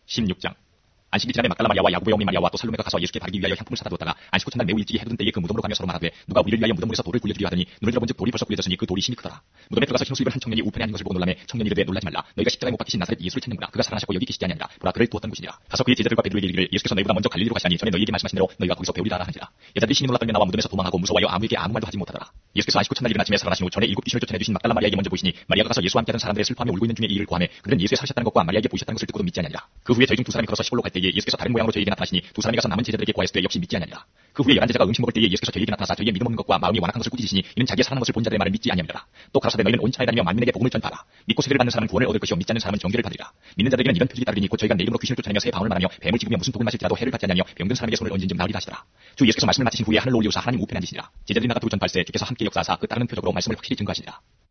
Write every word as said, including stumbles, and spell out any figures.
십육 장. 안식일 지날에 막달라 마리아와 야고보의 어머니 마리아와 또 살로메가 가서 예수께 바르기 위하여 향품을 사다 두었다가 안식 후 첫날 매우 일찍이 해돋은 때에 그 무덤으로 가며 서로 말하되 누가 우리를 위하여 무덤물에서 돌을 굴려주려 하더니 눈을 들어본즉 돌이 벌써 굴려졌으니 그 돌이 심히 크더라. 무덤에 들어가서 흰옷을 입은 한 청년이 우편에 앉은 것을 보고 놀라매 청년이 이르되 놀라지 말라. 너희가 십자가에 못 박히신 나사렛 예수를 찾는구나. 그가 살아나셨고 여기 계시지 아니하니라. 보라 그를 두었던 곳이니라. 가서 그의 제자들과 베드로에게 이르기를 예수께서 너희보다 먼저 갈릴리로 가시나니 전에 너희에게 말씀하신 대로 너희가 거기서 배우리라 하니라. 여자들이 신이 놀라 떨며 나와 무덤에서 도망하고 무서워하여 아무에게 아무 말도 하지 못하더라. 예수께서 안식 후 첫날 이른 아침에 살아나신 후 전에 일곱 귀신을 쫓아내주신 막달라 마리아에게 먼저 보이시니 마리아가 가서 예수와 함께하던 사람들의 슬퍼하며 울고 있는 중에 이 일을 고하매 그들은 예수의 살으셨다는 것과 마리아에게 보이셨다는 것을 듣고도 믿지 아니하니라. 그 후에 저희 중 두 사람이 걸어서 시골로 갈 때에 예수께서 다른 모양으로 저희에게 나타나시니 두 사람이 가서 남은 제자들에게 고하였을 때 역시 믿지 아니하니라. 그 후에 열한 제자가 음식 먹을 때에 예수께서 저희에게 나타나사 저희의 믿음 없는 것과 마음이 완악한 것을 꾸짖으시니 이는 자기의 살아난 것을 본 자들의 말을 믿지 아니하니라. 또 가라사대 너희는 온 천하에 다니며 만민에게 복음을 전파하라. 믿고 세례를 받는 사람은 구원을 얻을 것이요 믿지 않는 사람은 정죄를 받으리라. 믿는 자들에게는 이런 표적이 따르니 곧 저희가 내 이름으로 귀신을 쫓아내며 새 방언을 말하며 뱀을 집으며 무슨 독을 마실지라도 해를 받지 아니하며 병든 사람에게 손을 얹은 즉 나으리라 하시더라. 주 예수께서 말씀을 마치신 후에 하늘로 올리우사 하나님 우편에 앉으시니라. 제자들이 나가 둘 전 발세 주께서 함께 역사하사 그 따르는 표적으로 말씀을 확실히 증거하시니라.